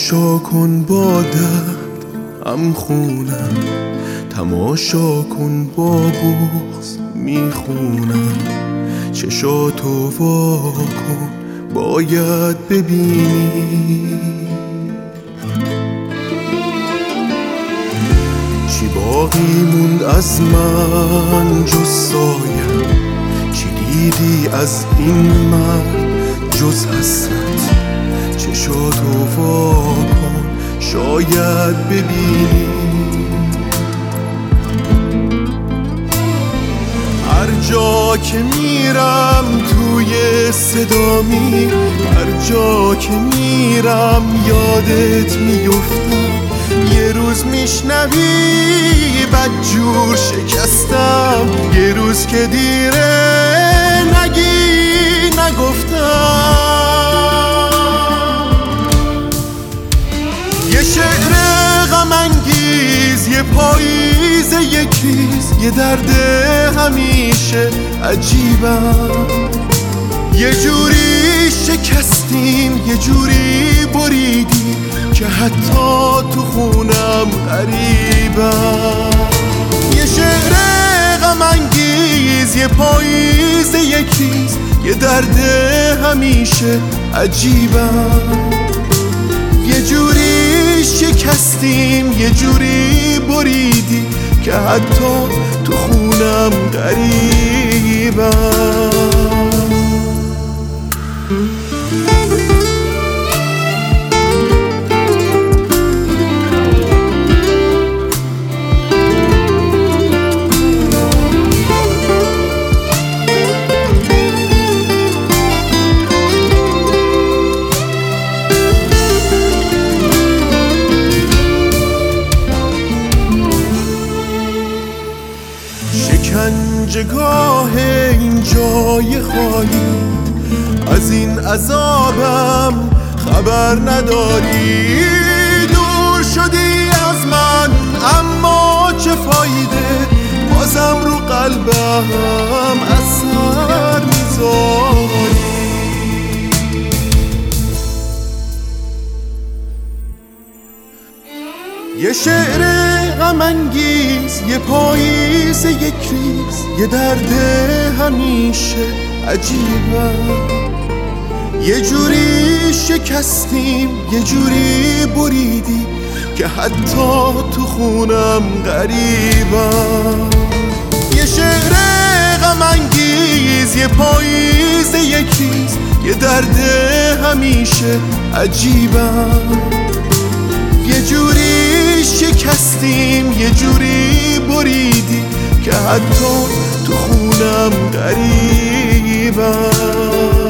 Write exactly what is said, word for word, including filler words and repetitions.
تماشا کن با درد هم خونم، تماشا کن با بغض میخونم. چشاتو وا کن باید ببینی، چی باقی موند از من جز سایه؟ چی دیدی از این مرد جز حسرت؟ چشاتو وا کن شاید ببینی. هر جا که میرم توی صدا میرم، هر جا که میرم یادت میفتم. یه روز میشنوی بدجور شکستم، یه روز که دیره نگی نگفتم. یه شعر غم انگیز، یه پاییز، یه کیز، یه درد همیشه عجیبم. یه جوری شکستیم، یه جوری بریدیم که حتی تو خونم غریبم. یه شعر غم انگیز، یه پاییز، یه کیز، یه درد همیشه عجیبم. یه جوری شکستیم، یه جوری بریدی که حتی تو خونم غریبم. شکنجهگاه این جای خالی، از این عذابم خبر نداری. دور شدی از من اما چه فایده، بازم رو قلبم اثر میذاری. یه شعر غم انگیز، یه پاییز، یه کریز، یه درد همیشه عجیبم. یه جوری شکستیم، یه جوری بریدی که حتی تو خونم غریبم. یه شعر غم انگیز، یه پاییز، یه کریز، یه درد همیشه عجیبم. یه جوری شکستیم، یه جوری بریدی که حتی تو خونم غریبم.